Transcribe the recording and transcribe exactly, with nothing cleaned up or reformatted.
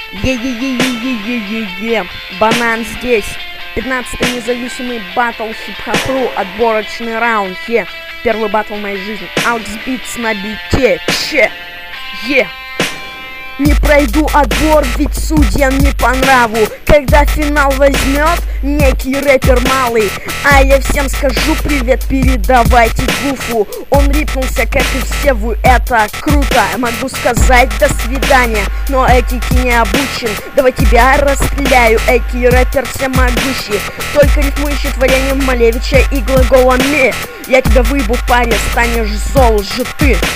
Е-е-е-е-е-е-е-е, банан здесь. пятнадцатый независимый батл хип-хопру, отборочный раунд, е. Первый батл в моей жизни. Алекс Битс на бите, че, е. Не пройду отбор, ведь судьям не по нраву. Когда финал возьмет некий рэпер малый, а я всем скажу привет, передавайте Гуфу. Он рипнулся, как и все вы, это круто. Я могу сказать до свидания, но этики не обучен. Давай тебя расстреляю, эки рэпер всемогущий, только рифмующий творением Малевича и глаголами. Я тебя выебу в паре, станешь зол же ты.